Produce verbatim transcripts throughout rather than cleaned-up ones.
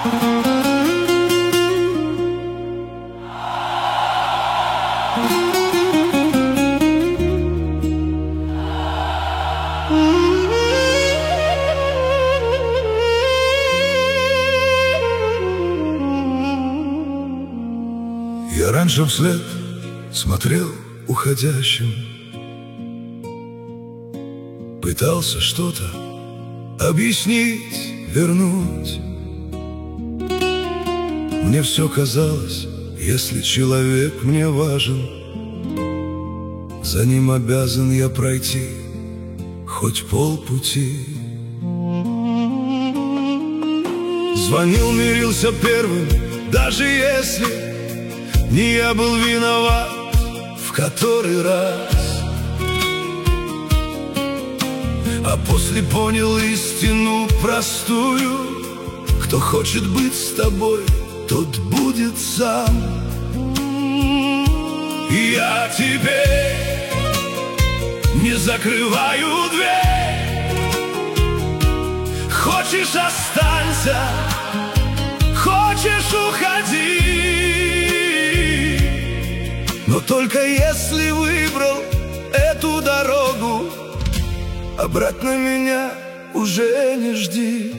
Я раньше вслед смотрел уходящим, пытался что-то объяснить, вернуть. Мне все казалось, если человек мне важен, за ним обязан я пройти хоть полпути. Звонил, мирился первым, даже если не я был виноват в который раз, а после понял истину простую: кто хочет быть с тобой, тот будет сам. И я тебе не закрываю дверь. Хочешь — останься, хочешь — уходи. Но только если выбрал эту дорогу, обратно меня уже не жди.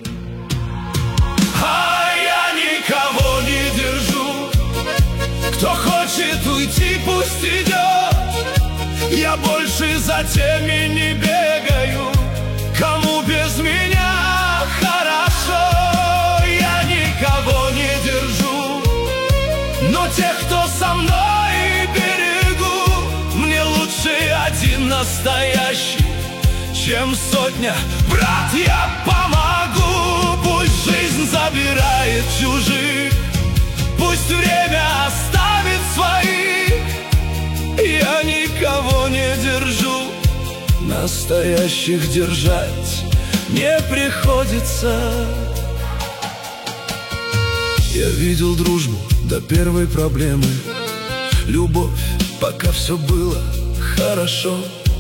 А я никого не держу. Кто хочет уйти, пусть идет. Я больше за теми не бегаю, кому без меня хорошо. Я никого не держу, но тех, кто со мной берегу, мне лучше один настоящий, чем сотня. Брат, я помогу. Пусть жизнь забирает чужих, пусть время оставит своих. Я никого не держу, настоящих держать не приходится. Я видел дружбу до первой проблемы, любовь, пока все было хорошо.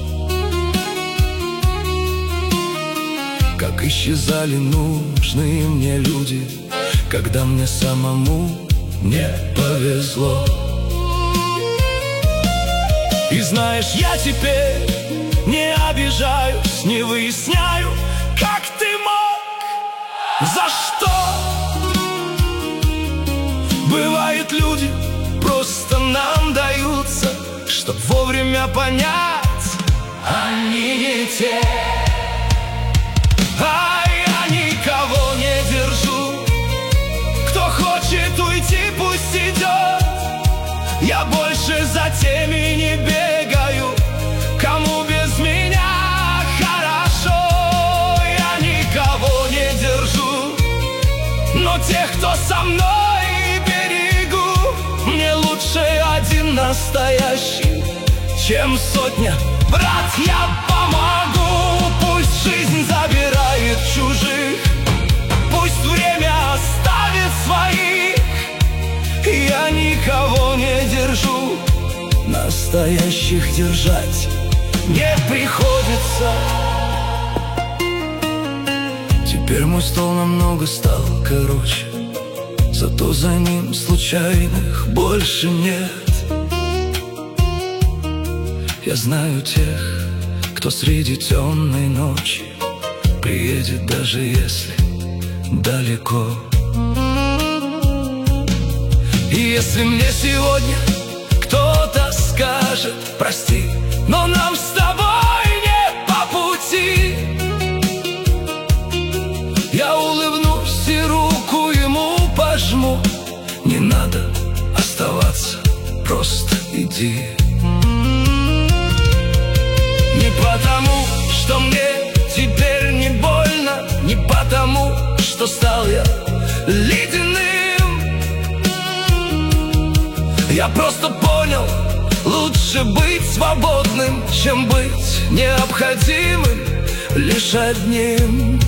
Как исчезали нужные мне люди, когда мне самому не повезло. И знаешь, я теперь не обижаюсь, не выясняю, как ты мог, за что. Бывает, люди просто нам даются, чтоб вовремя понять, они не те. А я никого не держу. Кто хочет уйти, пусть идет. Я больше за теми не бегаю, кому без меня хорошо. Я никого не держу, но тех, кто со мной берегу, мне лучше один настоящий, чем сотня. Брат, я помогу. Пусть жизнь забирает чужих, пусть время оставит своих. Я никого не держу, настоящих держать не приходится. Теперь мой стол намного стал короче, зато за ним случайных больше нет. Я знаю тех, кто среди темной ночи приедет, даже если далеко. И если мне сегодня кто-то скажет: прости, но нам с тобой не по пути, я улыбнусь и руку ему пожму. Не надо оставаться, просто иди. Не потому, что мне теперь не больно, не потому, что стал я ледяным. Я просто понял, лучше быть свободным, чем быть необходимым лишь одним.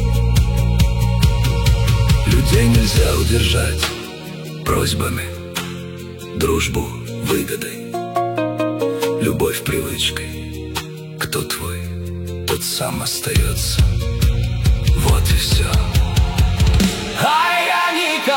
Людей нельзя удержать просьбами, дружбу выгодой, любовь привычкой. Кто твой, тот сам остается. Вот и все. А я никогда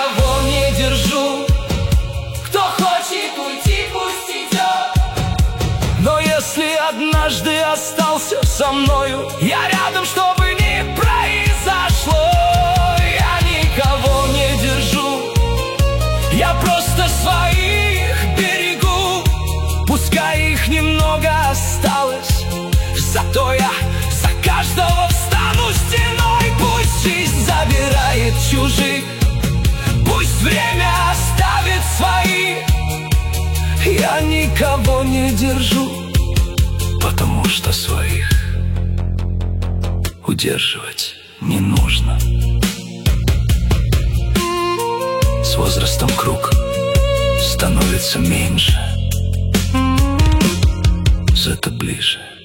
если однажды остался со мною, я рядом, чтобы не произошло. Я никого не держу, я просто своих берегу. Пускай их немного осталось, зато я за каждого встану стеной. Пусть жизнь забирает чужих, пусть время оставит свои. Я никого не держу, потому что своих удерживать не нужно. С возрастом круг становится меньше, зато ближе.